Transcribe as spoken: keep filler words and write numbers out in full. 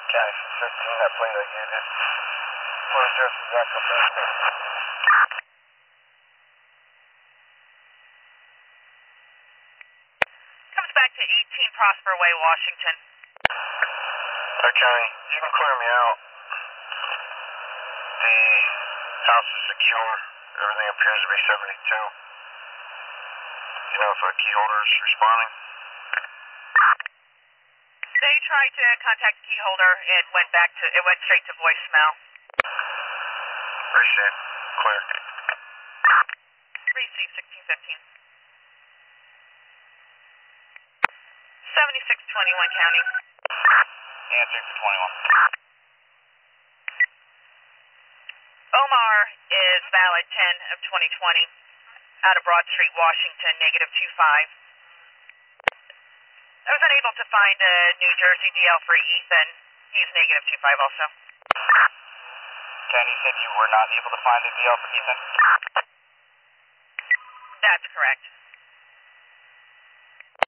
County six fifteen, that plate I gave you. four zero three Echo back there. Comes back to eighteen Prosper Way, Washington. Hi, County. You can clear me out. The house is secure. Everything appears to be seventy-two. You know if a key holder is responding? They tried to contact the key holder. It went back to, it went straight to voicemail. Appreciate it. Clear. Receive sixteen fifteen. seventy-six twenty-one County. Answer for twenty-one. Omar is valid ten of twenty twenty. Out of Broad Street, Washington, negative two five. I was unable to find a New Jersey D L for Ethan. He's negative two five also. Ken, you said you were not able to find a D L for Ethan? That's correct.